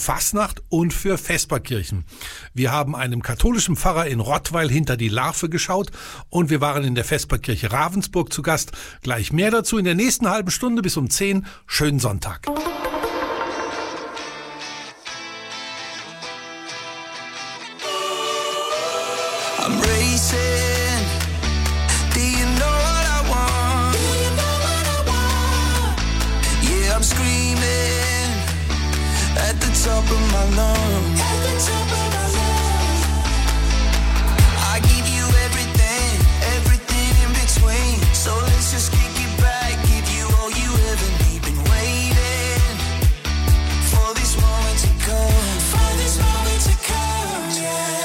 Fasnacht und für Vesperkirchen. Wir haben einem katholischen Pfarrer in Rottweil hinter die Larve geschaut und wir waren in der Vesperkirche Ravensburg zu Gast. Gleich mehr dazu in der nächsten halben Stunde bis um 10. Schönen Sonntag. I'm racing. Do you know what I want? Yeah, I'm screaming at the top of my lungs. I give you everything, everything in between. So let's just kick it back, give you all you ever need. Been waiting for this moment to come, for this moment to come, yeah.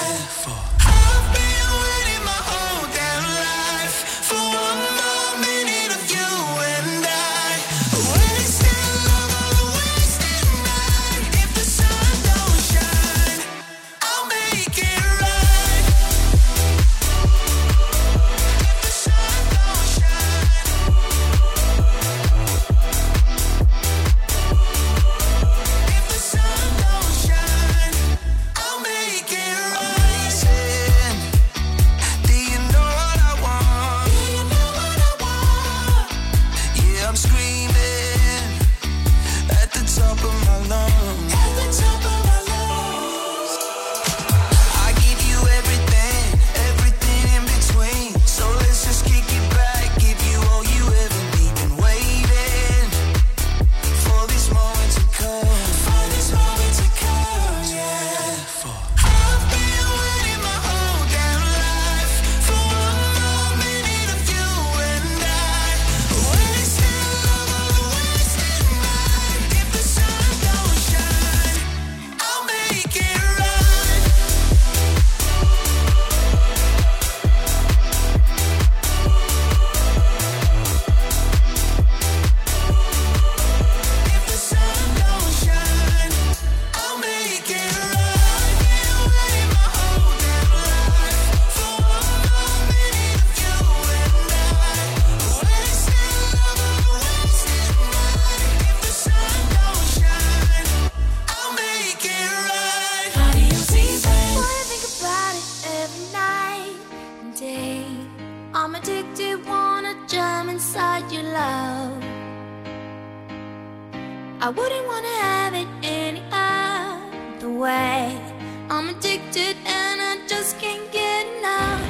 I wouldn't wanna have it any other way. I'm addicted and I just can't get enough.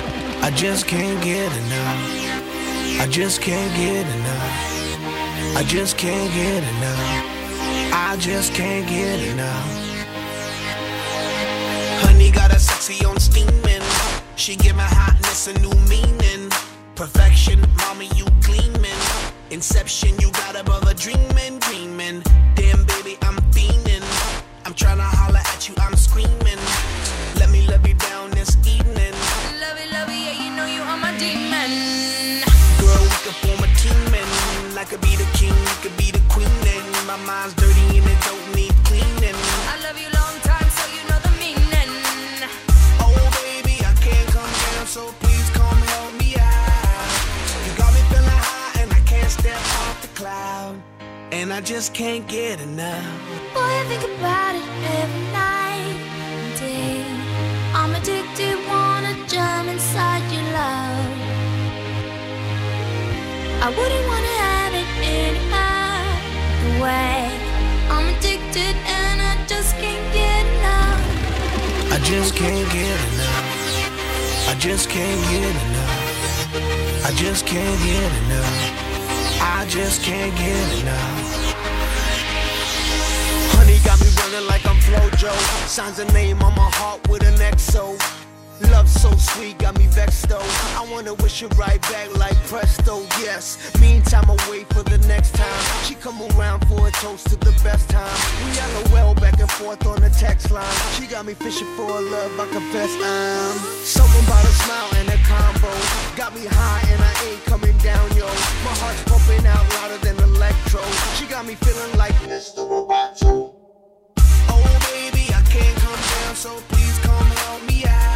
I just can't get enough. I just can't get enough. I just can't get enough. I just can't get enough. Honey got a sexy on steaming. She give my hotness a new meaning. Perfection, mommy, you gleaming. Inception, you got a brother dreaming, dreaming. Damn, baby, I'm fiending. I'm tryna holler at you, I'm screaming. Let me love you down this evening. Love it, yeah, you know you are my demon. Girl, we could form a team, and I could be the king, you could be the queen, and my mind's dirty and it don't need cleaning. I love you long time, so you know the meaning. Oh, baby, I can't come down, so please come help me out. You got me feeling high, and I can't step off the cloud, and I just can't get enough. Boy, I think about it every night and day. I'm addicted, wanna jump inside your love. I wouldn't wanna have it any other way. I'm addicted and I just can't get enough. I just can't get enough. I just can't get enough. I just can't get enough. I just can't get enough. Honey got me running like I'm Flojo. Signs a name on my heart with an XO. Love so sweet, got me vexed though. I wanna wish it right back like presto, yes. Meantime, I wait for the next time she come around for a toast to the best time. We LOL back and forth on the text line. She got me fishing for a love, I confess I'm something about a smile and a combo. Got me high and I ain't coming down, yo. My heart's pumping out louder than electro. She got me feeling like Mr. Roboto. Oh baby, I can't come down, so please come help me out.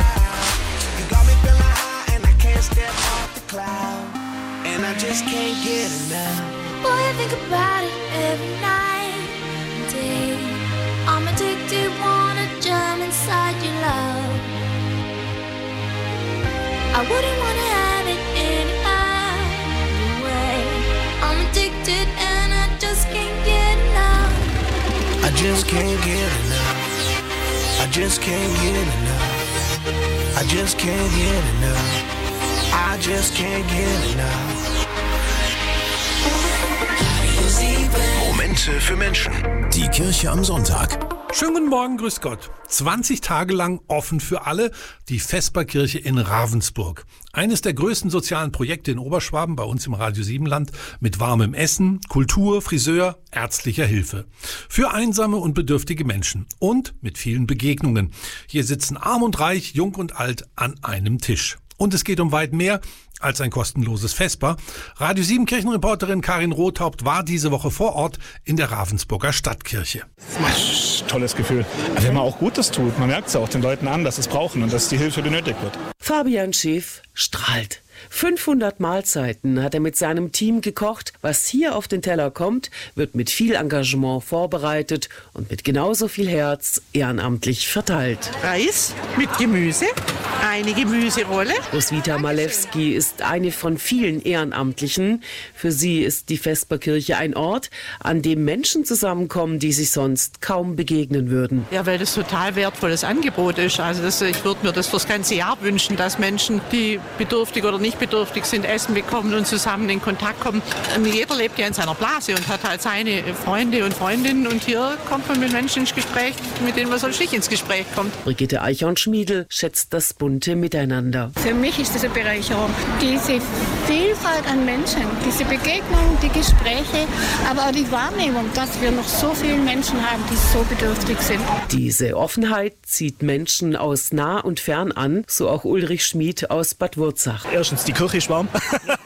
Step off the cloud, and I just can't get enough. Boy, I think about it every night and day. I'm addicted. I wouldn't wanna have it any other way. I'm addicted and I just can't get enough. I just can't get enough. I just can't get enough. I just can't get enough. I just can't get enough. Momente für Menschen. Die Kirche am Sonntag. Schönen guten Morgen, grüß Gott. 20 Tage lang offen für alle, die Vesperkirche in Ravensburg. Eines der größten sozialen Projekte in Oberschwaben, bei uns im Radio Siebenland, mit warmem Essen, Kultur, Friseur, ärztlicher Hilfe. Für einsame und bedürftige Menschen und mit vielen Begegnungen. Hier sitzen arm und reich, jung und alt an einem Tisch. Und es geht um weit mehr als ein kostenloses Vesper. Radio 7 Kirchenreporterin Karin Rothaupt war diese Woche vor Ort in der Ravensburger Stadtkirche. Tolles Gefühl. Wenn man auch Gutes tut, man merkt es auch den Leuten an, dass sie es brauchen und dass die Hilfe benötigt wird. Fabian Schäf strahlt. 500 Mahlzeiten hat er mit seinem Team gekocht. Was hier auf den Teller kommt, wird mit viel Engagement vorbereitet und mit genauso viel Herz ehrenamtlich verteilt. Reis mit Gemüse, eine Gemüserolle. Roswitha Malewski ist eine von vielen Ehrenamtlichen. Für sie ist die Vesperkirche ein Ort, an dem Menschen zusammenkommen, die sich sonst kaum begegnen würden. Ja, weil das total wertvolles Angebot ist. Also ich würde mir das fürs ganze Jahr wünschen, dass Menschen, die bedürftig oder nicht bedürftig sind, Essen bekommen und zusammen in Kontakt kommen. Jeder lebt ja in seiner Blase und hat halt seine Freunde und Freundinnen und hier kommt man mit Menschen ins Gespräch, mit denen man sonst nicht ins Gespräch kommt. Brigitte Eichhorn-Schmiedel schätzt das bunte Miteinander. Für mich ist das eine Bereicherung. Diese Vielfalt an Menschen, diese Begegnungen, die Gespräche, aber auch die Wahrnehmung, dass wir noch so viele Menschen haben, die so bedürftig sind. Diese Offenheit zieht Menschen aus nah und fern an, so auch Ulrich Schmid aus Bad Wurzach. Erstens, die Küche ist warm.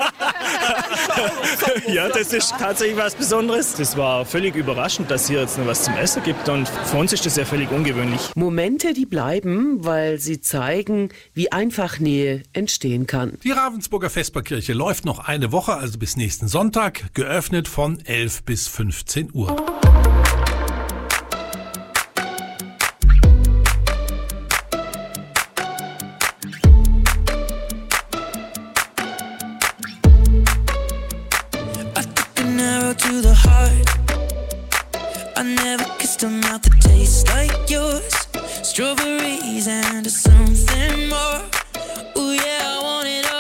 Ja, das ist tatsächlich was Besonderes. Das war völlig überraschend, dass hier jetzt noch was zum Essen gibt und für uns ist das ja völlig ungewöhnlich. Momente, die bleiben, weil sie zeigen, wie einfach Nähe entstehen kann. Die Ravensburger Vesperkirche läuft noch eine Woche, also bis nächsten Sonntag, geöffnet von 11 bis 15 Uhr. To the heart, I never kissed a mouth that tastes like yours. Strawberries and something more. Oh yeah, I want it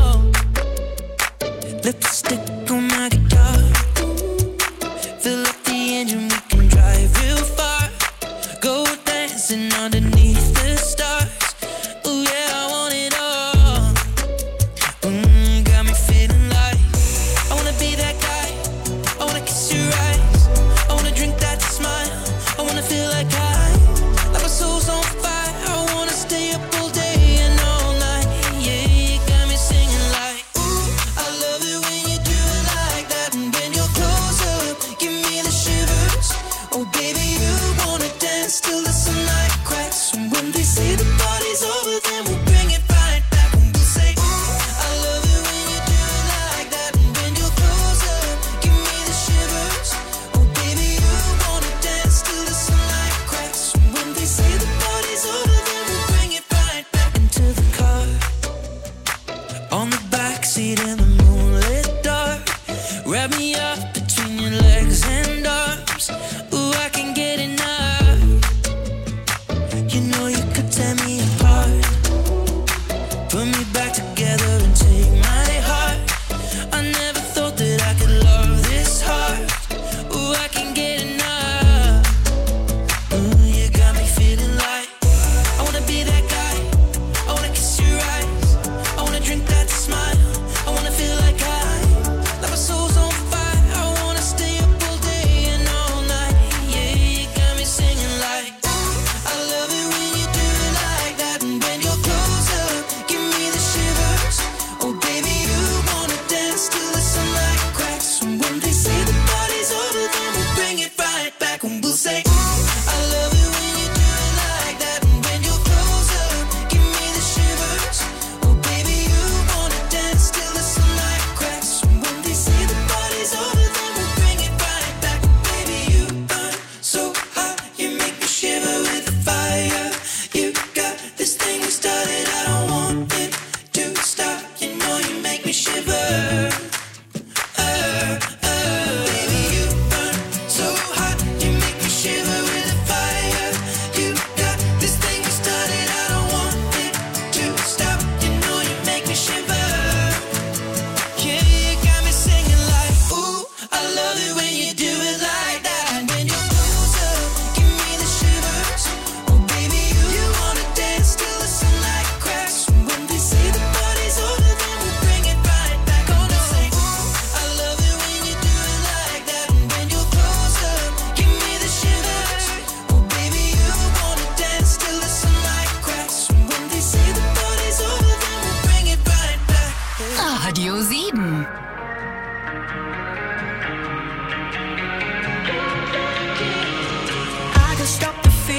all. Lipstick on my guitar. Fill up the engine, we can drive real far. Go dancing underneath the stars. Oh yeah, I want it all. Got me feeling like I wanna be that guy. I wanna kiss your eyes, I wanna drink that smile, I wanna feel like my soul's on fire, I wanna stay up all day and all night, yeah, you got me singing like, ooh, I love it when you do it like that, and when you're close up, give me the shivers, oh baby, you wanna dance till the sunlight cracks, and when they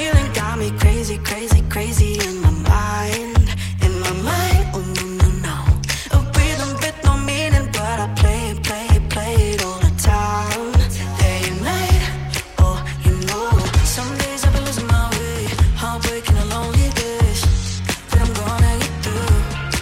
feeling got me crazy, crazy, crazy in my mind, in my mind. Oh no, no, no. A rhythm with no meaning, but I play it, play it, play it all the time, day and night. Oh, you know, some days I've been losing my way, heartbreaking and lonely days, but I'm gonna get through.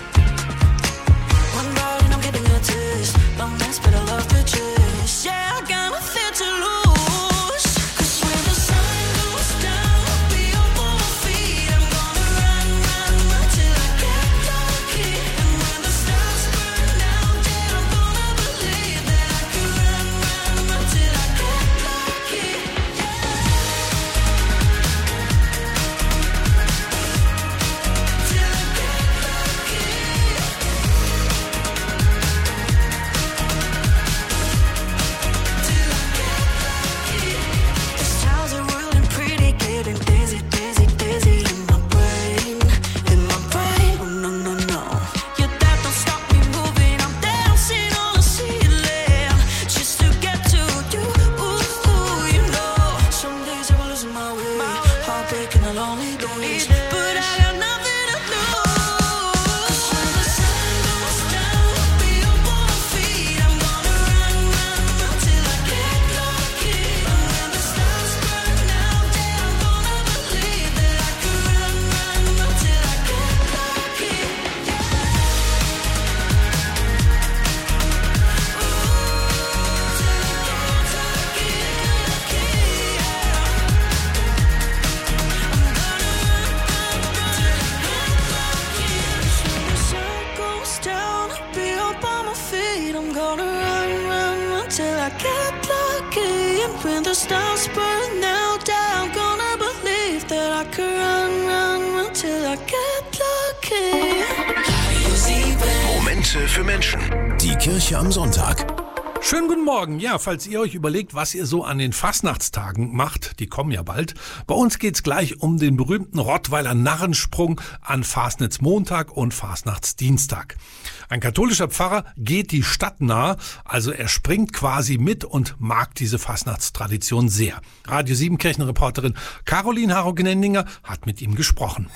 One ride and I'm getting a taste, long nights but I love the chase. Yeah, I got nothing to lose, 'cause when the sun goes down, I'll be up on my feet. I'm gonna run, run, run till I get lucky. And when the stars burn out, yeah, I'm gonna believe that I can run, run, run till I get lucky. Till I get lucky. Till I get lucky. The stars are whirling pretty, getting dizzy, dizzy, dizzy in my brain, in my brain. Oh no, no, no. Yeah, that don't stop me moving. I'm dancing on the ceiling just to get to you. Ooh, you know. Some days I will lose my way, heartbreaking and lonely days, but I got nothing to lose. When the sun goes down, I'll be up on my feet. I'm gonna run, run, run till I get lucky. And when the stars burn out, yeah, I'm gonna believe that I can run, run, run till I get lucky. When the sun goes down, I'll be up on my feet. I'm gonna run, run, run till I get lucky. And when the stars burn out, yeah, I'm gonna believe that I can run, run, run till I get lucky. Momente für Menschen. Die Kirche am Sonntag. Schönen guten Morgen. Ja, falls ihr euch überlegt, was ihr so an den Fastnachtstagen macht, die kommen ja bald. Bei uns geht's gleich um den berühmten Rottweiler Narrensprung an Fastnachtsmontag und Fastnachtsdienstag. Ein katholischer Pfarrer geht die Stadt nah, also er springt quasi mit und mag diese Fastnachtstradition sehr. Radio 7 Kirchenreporterin Caroline Harro-Gnendinger hat mit ihm gesprochen.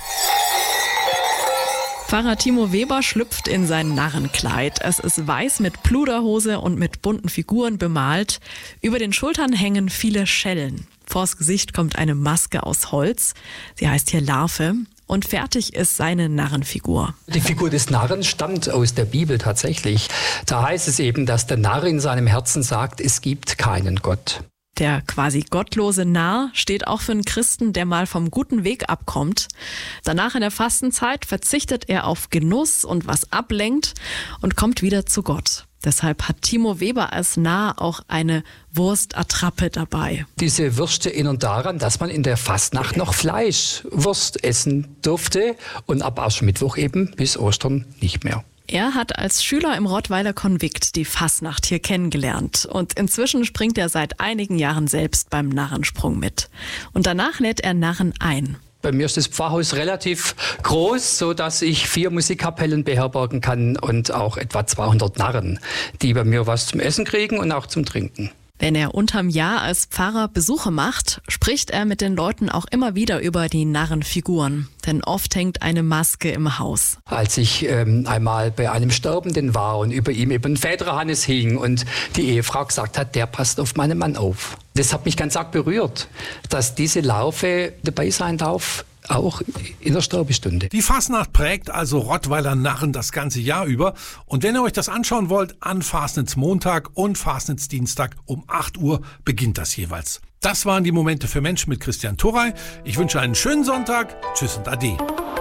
Pfarrer Timo Weber schlüpft in sein Narrenkleid. Es ist weiß mit Pluderhose und mit bunten Figuren bemalt. Über den Schultern hängen viele Schellen. Vors Gesicht kommt eine Maske aus Holz. Sie heißt hier Larve. Und fertig ist seine Narrenfigur. Die Figur des Narren stammt aus der Bibel tatsächlich. Da heißt es eben, dass der Narr in seinem Herzen sagt, es gibt keinen Gott. Der quasi gottlose Narr steht auch für einen Christen, der mal vom guten Weg abkommt. Danach in der Fastenzeit verzichtet er auf Genuss und was ablenkt und kommt wieder zu Gott. Deshalb hat Timo Weber als Narr auch eine Wurstattrappe dabei. Diese Würste erinnern daran, dass man in der Fastnacht noch Fleischwurst essen durfte und ab Aschermittwoch eben bis Ostern nicht mehr. Er hat als Schüler im Rottweiler Konvikt die Fasnacht hier kennengelernt und inzwischen springt er seit einigen Jahren selbst beim Narrensprung mit. Und danach lädt er Narren ein. Bei mir ist das Pfarrhaus relativ groß, so dass ich 4 Musikkapellen beherbergen kann und auch etwa 200 Narren, die bei mir was zum Essen kriegen und auch zum Trinken. Wenn er unterm Jahr als Pfarrer Besuche macht, spricht er mit den Leuten auch immer wieder über die Narrenfiguren. Denn oft hängt eine Maske im Haus. Als ich einmal bei einem Sterbenden war und über ihm eben ein Väterhannes hing und die Ehefrau gesagt hat, der passt auf meinen Mann auf. Das hat mich ganz arg berührt, dass diese Larve dabei sein darf, auch in der Sterbestunde. Die Fastnacht prägt also Rottweiler Narren das ganze Jahr über. Und wenn ihr euch das anschauen wollt, an Fastnachtsmontag und Fastnachtsdienstag um 8 Uhr beginnt das jeweils. Das waren die Momente für Menschen mit Christian Thorey. Ich wünsche einen schönen Sonntag. Tschüss und Ade.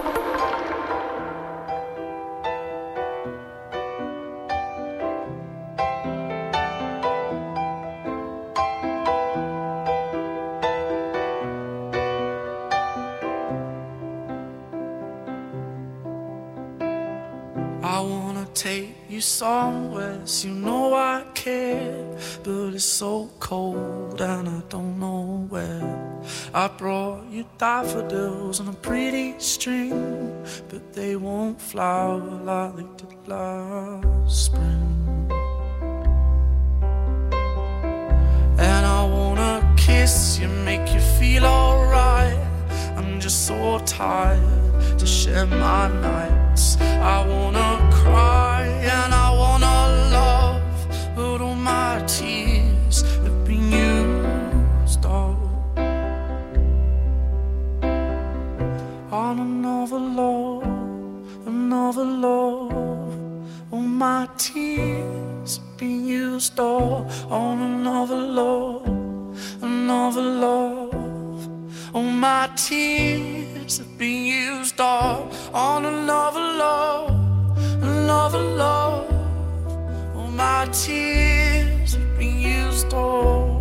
I wanna take you somewhere, so you know I care, but it's so cold and I don't know where. I brought you daffodils on a pretty string, but they won't flower like they did last spring. And I wanna kiss you, make you feel alright, tired to share my nights. I wanna cry and I wanna love, but all my tears have been used up on another love, another love. All my tears have been used up on another love, another love. All my tears have been used up on another love, another love. All my tears have been used up.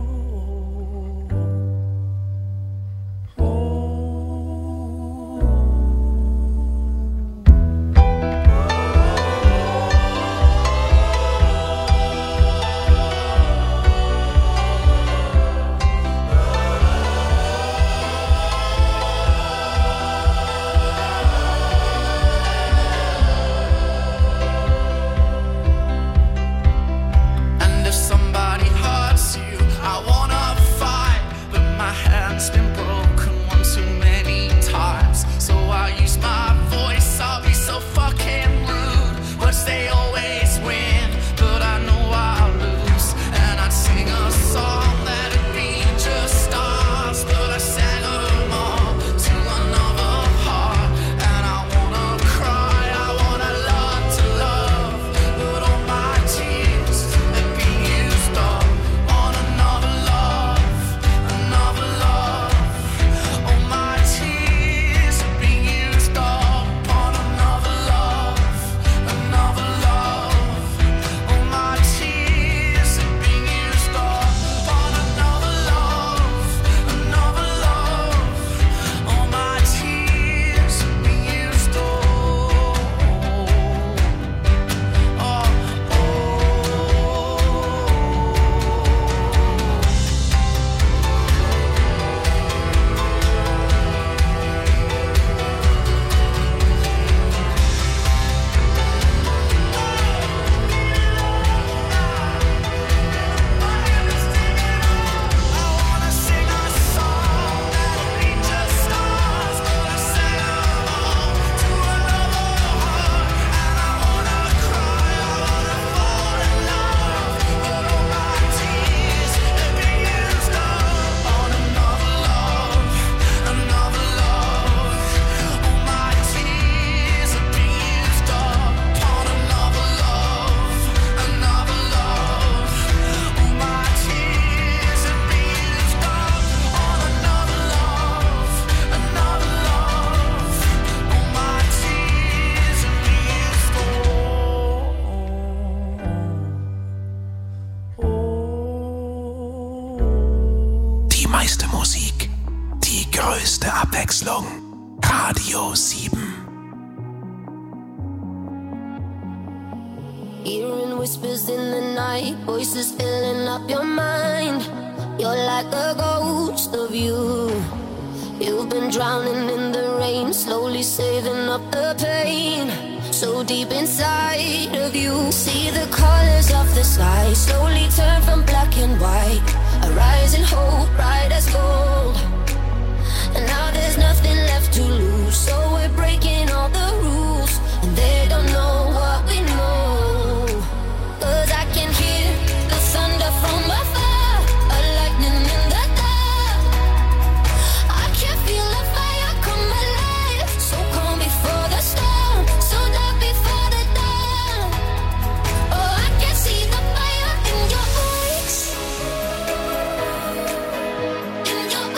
meiste Musik, die größte Abwechslung. Radio 7. Hearing whispers in the night, voices filling up your mind. You're like a ghost of you. You've been drowning in the rain, slowly saving up the pain. So deep inside of you, see the colors of the sky slowly turn from black and white. A rising hope, bright as gold. And now there's nothing left to lose, so we're breaking all the rules, and they don't know what we know. 'Cause I can hear the thunder from afar, a lightning in the dark. I can feel the fire come alive, so calm before the storm, so dark before the dawn. Oh, I can see the fire in your eyes, in your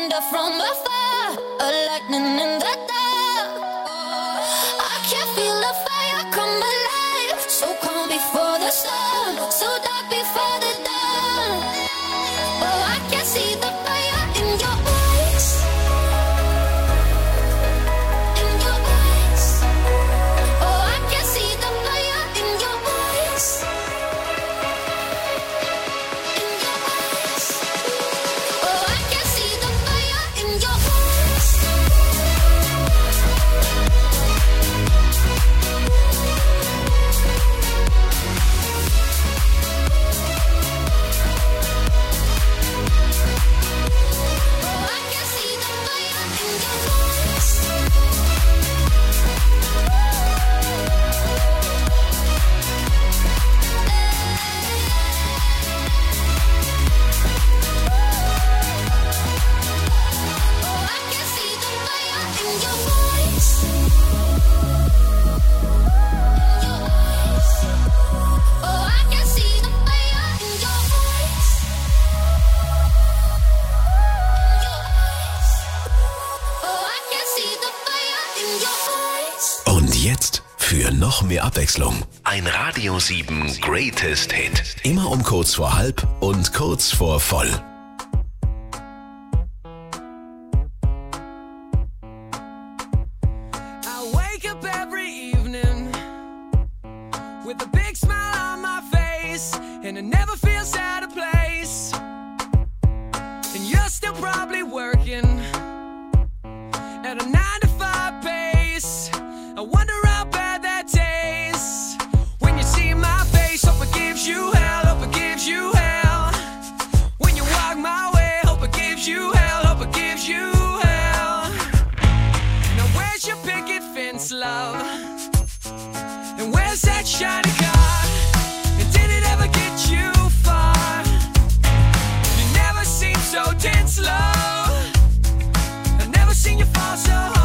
thunder from afar, a lightning in the dark. I can feel the fire come alive, so calm before the storm, so dark before the dawn. Oh, I can see the fire in your eyes, in your eyes. Oh, I can see the fire in your eyes, in your eyes. Oh, I can see the fire in your eyes. Oh, I can see the fire in your eyes. Oh, I can see the fire in your eyes. Your eyes. Oh, I can see the fire in your eyes. Your eyes. Oh, I can see the fire in your eyes. Und jetzt für noch mehr Abwechslung. Ein Radio 7 Greatest Hit. Immer um kurz vor halb und kurz vor voll. I wake up every evening with a big smile on my face, and it never feels out of place. And you're still probably working at a 9-to-5 pace. I wonder how bad that tastes when you see my face. Hope it gives you hell, hope it gives you hell. When you walk my way, hope it gives you hell, hope it gives you hell. Now where's your picket fence, love? And where's that shiny car? And did it ever get you far? You never seem so tense, love. I've never seen you fall so hard.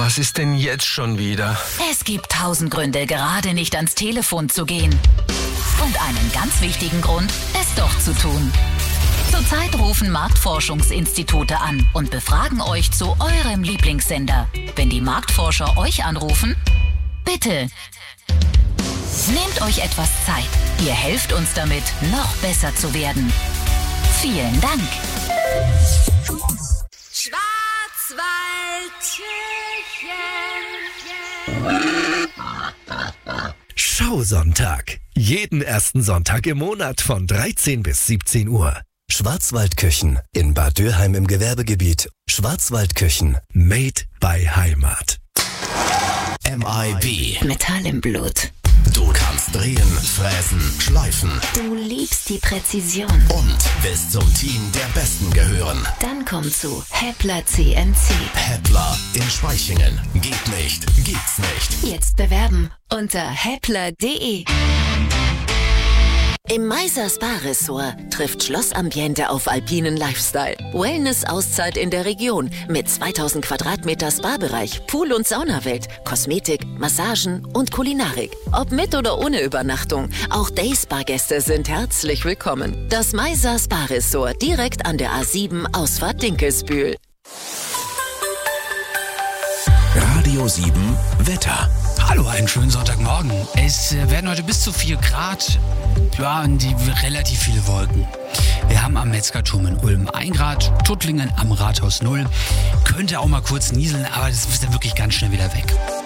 Was ist denn jetzt schon wieder? Es gibt 1000 Gründe, gerade nicht ans Telefon zu gehen. Und einen ganz wichtigen Grund, es doch zu tun. Zurzeit rufen Marktforschungsinstitute an und befragen euch zu eurem Lieblingssender. Wenn die Marktforscher euch anrufen, bitte nehmt euch etwas Zeit. Ihr helft uns damit, noch besser zu werden. Vielen Dank. Schausonntag. Jeden ersten Sonntag im Monat von 13 bis 17 Uhr. Schwarzwaldküchen in Bad Dürheim im Gewerbegebiet. Schwarzwaldküchen. Made by Heimat. MIB. Metall im Blut. Du kannst drehen, fräsen, schleifen. Du liebst die Präzision. Und willst zum Team der Besten gehören. Dann komm zu Heppler CNC. Heppler in Spaichingen. Geht nicht, gibt's nicht. Jetzt bewerben unter heppler.de. Im Meiser Spa-Ressort trifft Schlossambiente auf alpinen Lifestyle. Wellness-Auszeit in der Region mit 2000 Quadratmeter Spa-Bereich, Pool- und Saunawelt, Kosmetik, Massagen und Kulinarik. Ob mit oder ohne Übernachtung, auch Day-Spa-Gäste sind herzlich willkommen. Das Meiser Spa-Ressort direkt an der A7 Ausfahrt Dinkelsbühl. Radio 7 Wetter. Hallo, einen schönen Sonntagmorgen. Es werden heute bis zu 4 Grad, ja, und relativ viele Wolken. Wir haben am Metzgerturm in Ulm 1 Grad, Tuttlingen am Rathaus 0. Könnte auch mal kurz nieseln, aber das ist dann wirklich ganz schnell wieder weg.